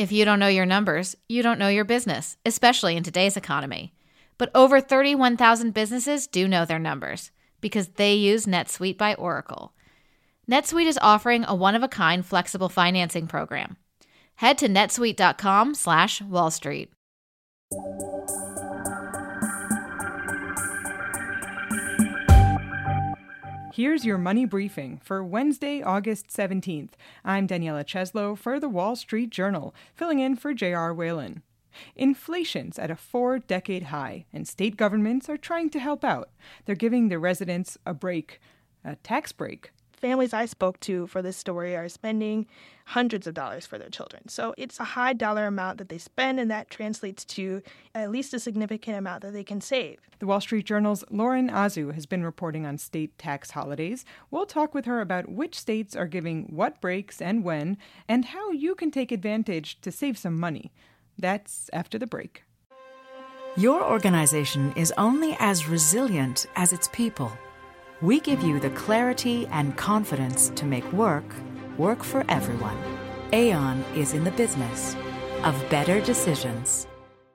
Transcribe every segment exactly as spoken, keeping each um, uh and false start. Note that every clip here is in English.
If you don't know your numbers, you don't know your business, especially in today's economy. But over thirty-one thousand businesses do know their numbers because they use NetSuite by Oracle. NetSuite is offering a one-of-a-kind flexible financing program. Head to netsuite.com slash Wall Street. Here's your money briefing for Wednesday, August seventeenth. I'm Daniela Cheslow for the Wall Street Journal, filling in for J R. Whalen. Inflation's at a four-decade high, and state governments are trying to help out. They're giving their residents a break, a tax break. Families I spoke to for this story are spending hundreds of dollars for their children. So it's a high dollar amount that they spend, and that translates to at least a significant amount that they can save. The Wall Street Journal's Lauren Azu has been reporting on state tax holidays. We'll talk with her about which states are giving what breaks and when, and how you can take advantage to save some money. That's after the break. Your organization is only as resilient as its people. We give you the clarity and confidence to make work, work for everyone. Aon is in the business of better decisions.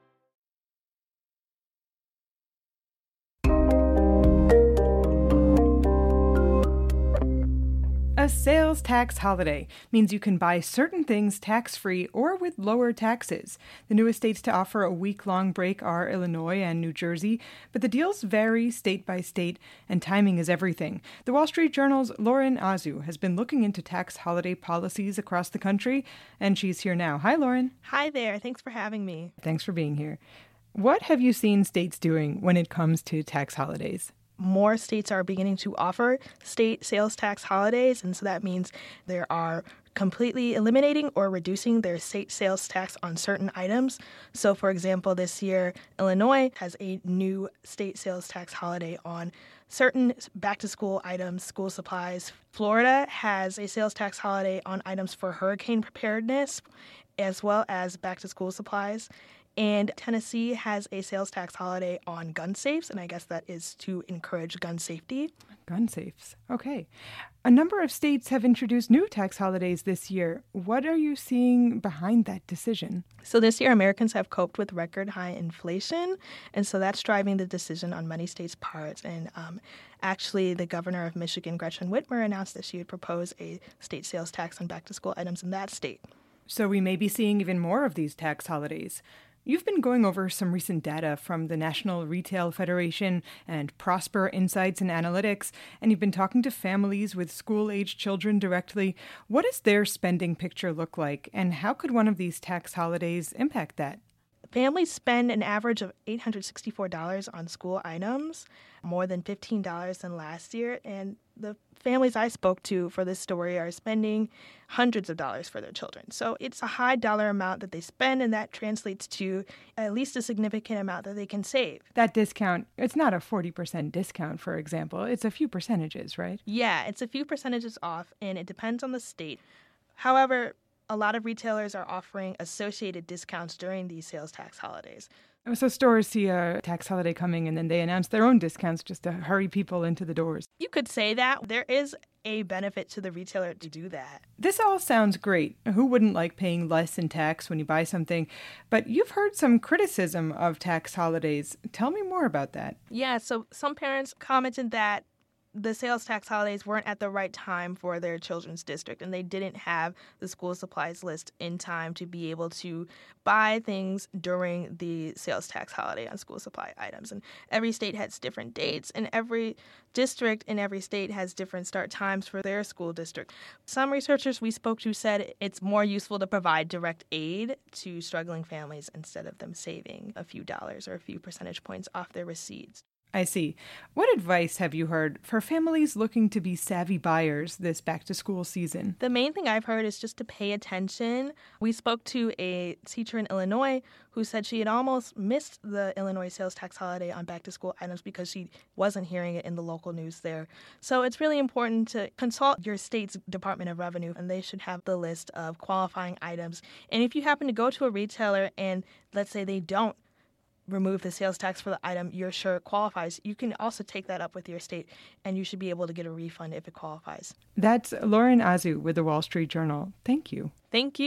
A sales tax holiday means you can buy certain things tax-free or with lower taxes. The newest states to offer a week-long break are Illinois and New Jersey, but the deals vary state by state, and timing is everything. The Wall Street Journal's Lauren Azu has been looking into tax holiday policies across the country, and she's here now. Hi, Lauren. Hi there. Thanks for having me. Thanks for being here. What have you seen states doing when it comes to tax holidays? More states are beginning to offer state sales tax holidays, and so that means there are completely eliminating or reducing their state sales tax on certain items. So, for example, this year, Illinois has a new state sales tax holiday on certain back-to-school items, school supplies. Florida has a sales tax holiday on items for hurricane preparedness, as well as back-to-school supplies. And Tennessee has a sales tax holiday on gun safes, and I guess that is to encourage gun safety. Gun safes. Okay. A number of states have introduced new tax holidays this year. What are you seeing behind that decision? So this year, Americans have coped with record high inflation, and so that's driving the decision on many states' parts. And um, actually, the governor of Michigan, Gretchen Whitmer, announced that she would propose a state sales tax on back-to-school items in that state. So we may be seeing even more of these tax holidays. You've been going over some recent data from the National Retail Federation and Prosper Insights and Analytics, and you've been talking to families with school-aged children directly. What does their spending picture look like, and how could one of these tax holidays impact that? Families spend an average of eight hundred sixty-four dollars on school items, more than fifteen dollars than last year, and the families I spoke to for this story are spending hundreds of dollars for their children. So it's a high dollar amount that they spend, and that translates to at least a significant amount that they can save. That discount, it's not a forty percent discount, for example. It's a few percentages, right? Yeah, it's a few percentages off, and it depends on the state. However, a lot of retailers are offering associated discounts during these sales tax holidays. So stores see a tax holiday coming and then they announce their own discounts just to hurry people into the doors. You could say that. There is a benefit to the retailer to do that. This all sounds great. Who wouldn't like paying less in tax when you buy something? But you've heard some criticism of tax holidays. Tell me more about that. Yeah, so some parents commented that the sales tax holidays weren't at the right time for their children's district, and they didn't have the school supplies list in time to be able to buy things during the sales tax holiday on school supply items. And every state has different dates, and every district in every state has different start times for their school district. Some researchers we spoke to said it's more useful to provide direct aid to struggling families instead of them saving a few dollars or a few percentage points off their receipts. I see. What advice have you heard for families looking to be savvy buyers this back-to-school season? The main thing I've heard is just to pay attention. We spoke to a teacher in Illinois who said she had almost missed the Illinois sales tax holiday on back-to-school items because she wasn't hearing it in the local news there. So it's really important to consult your state's Department of Revenue, and they should have the list of qualifying items. And if you happen to go to a retailer and let's say they don't remove the sales tax for the item you're sure qualifies, you can also take that up with your state, and you should be able to get a refund if it qualifies. That's Lauren Azu with the Wall Street Journal. Thank you. Thank you.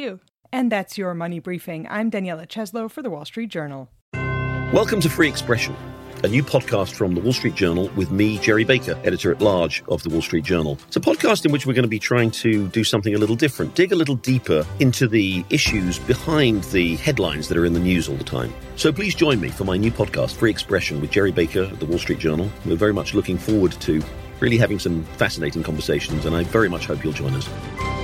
And that's your Money Briefing. I'm Daniela Cheslow for The Wall Street Journal. Welcome to Free Expression, a new podcast from The Wall Street Journal with me, Jerry Baker, editor-at-large of The Wall Street Journal. It's a podcast in which we're going to be trying to do something a little different, dig a little deeper into the issues behind the headlines that are in the news all the time. So please join me for my new podcast, Free Expression, with Jerry Baker at The Wall Street Journal. We're very much looking forward to really having some fascinating conversations, and I very much hope you'll join us.